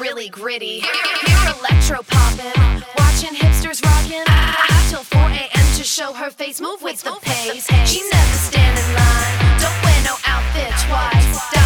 really gritty. Hear electro poppin', watching hipsters rockin'. Out till 4 a.m. to show her face, move with the pace. She never stand in line, don't wear no outfit twice.